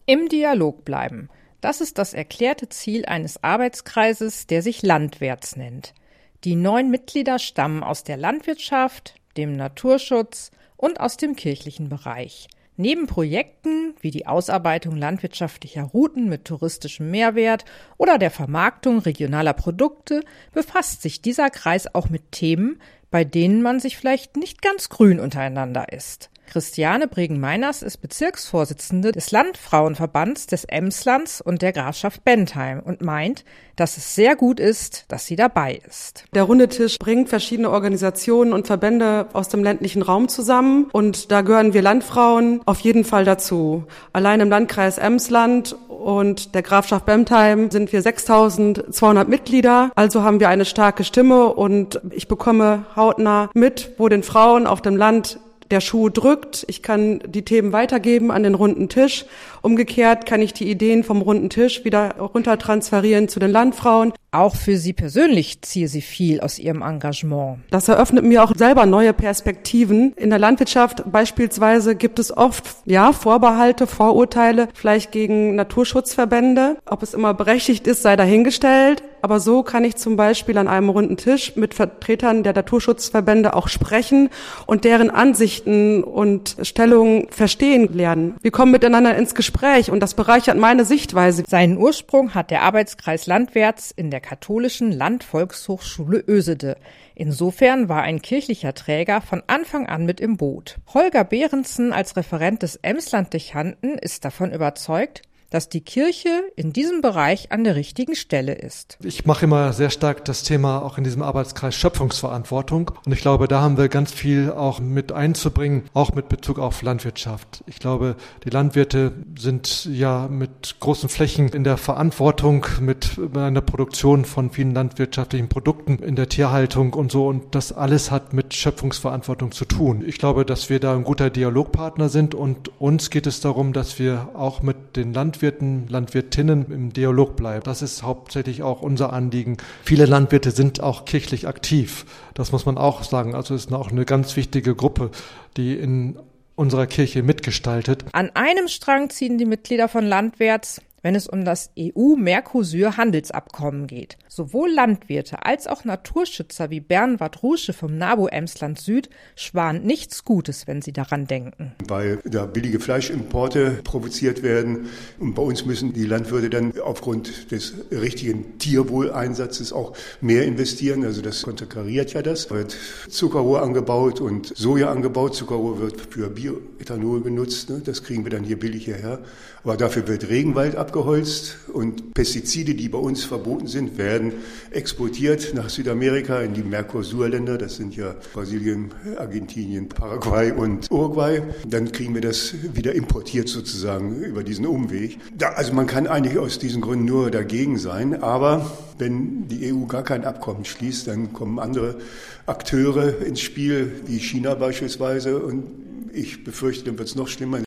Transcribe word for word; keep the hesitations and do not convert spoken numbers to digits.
Im Dialog bleiben. Das ist das erklärte Ziel eines Arbeitskreises, der sich Landwärts nennt. Die neun Mitglieder stammen aus der Landwirtschaft, dem Naturschutz und aus dem kirchlichen Bereich. Neben Projekten wie die Ausarbeitung landwirtschaftlicher Routen mit touristischem Mehrwert oder der Vermarktung regionaler Produkte befasst sich dieser Kreis auch mit Themen, bei denen man sich vielleicht nicht ganz grün untereinander ist. Christiane Bregen-Meiners ist Bezirksvorsitzende des Landfrauenverbands des Emslands und der Grafschaft Bentheim und meint, dass es sehr gut ist, dass sie dabei ist. Der Runde Tisch bringt verschiedene Organisationen und Verbände aus dem ländlichen Raum zusammen und da gehören wir Landfrauen auf jeden Fall dazu. Allein im Landkreis Emsland und der Grafschaft Bentheim sind wir sechstausendzweihundert Mitglieder, also haben wir eine starke Stimme und ich bekomme hautnah mit, wo den Frauen auf dem Land der Schuh drückt. Ich kann die Themen weitergeben an den runden Tisch. Umgekehrt kann ich die Ideen vom runden Tisch wieder runter transferieren zu den Landfrauen. Auch für sie persönlich ziehe sie viel aus ihrem Engagement. Das eröffnet mir auch selber neue Perspektiven. In der Landwirtschaft beispielsweise gibt es oft, ja, Vorbehalte, Vorurteile, vielleicht gegen Naturschutzverbände. Ob es immer berechtigt ist, sei dahingestellt. Aber so kann ich zum Beispiel an einem runden Tisch mit Vertretern der Naturschutzverbände auch sprechen und deren Ansichten und Stellungen verstehen lernen. Wir kommen miteinander ins Gespräch und das bereichert meine Sichtweise. Seinen Ursprung hat der Arbeitskreis Landwärts in der katholischen Landvolkshochschule Ösede. Insofern war ein kirchlicher Träger von Anfang an mit im Boot. Holger Behrensen als Referent des Emsland-Dechanten ist davon überzeugt, dass die Kirche in diesem Bereich an der richtigen Stelle ist. Ich mache immer sehr stark das Thema auch in diesem Arbeitskreis Schöpfungsverantwortung. Und ich glaube, da haben wir ganz viel auch mit einzubringen, auch mit Bezug auf Landwirtschaft. Ich glaube, die Landwirte sind ja mit großen Flächen in der Verantwortung, mit einer Produktion von vielen landwirtschaftlichen Produkten in der Tierhaltung und so. Und das alles hat mit Schöpfungsverantwortung zu tun. Ich glaube, dass wir da ein guter Dialogpartner sind und uns geht es darum, dass wir auch mit den Landwirten Landwirten, Landwirtinnen im Dialog bleiben. Das ist hauptsächlich auch unser Anliegen. Viele Landwirte sind auch kirchlich aktiv. Das muss man auch sagen. Also es ist auch eine ganz wichtige Gruppe, die in unserer Kirche mitgestaltet. An einem Strang ziehen die Mitglieder von Landwärts, wenn es um das E U-Mercosur-Handelsabkommen geht. Sowohl Landwirte als auch Naturschützer wie Bernward Rusche vom NABU Emsland Süd schwant nichts Gutes, wenn sie daran denken. Weil da billige Fleischimporte provoziert werden und bei uns müssen die Landwirte dann aufgrund des richtigen Tierwohleinsatzes auch mehr investieren. Also das konterkariert ja das. Da wird Zuckerrohr angebaut und Soja angebaut. Zuckerrohr wird für Bioethanol benutzt. Das kriegen wir dann hier billig hierher. Aber dafür wird Regenwald abgeholzt und Pestizide, die bei uns verboten sind, werden exportiert nach Südamerika in die Mercosur-Länder. Das sind ja Brasilien, Argentinien, Paraguay und Uruguay. Dann kriegen wir das wieder importiert sozusagen über diesen Umweg. Da, also man kann eigentlich aus diesen Gründen nur dagegen sein. Aber wenn die E U gar kein Abkommen schließt, dann kommen andere Akteure ins Spiel, wie China beispielsweise. Und ich befürchte, dann wird es noch schlimmer.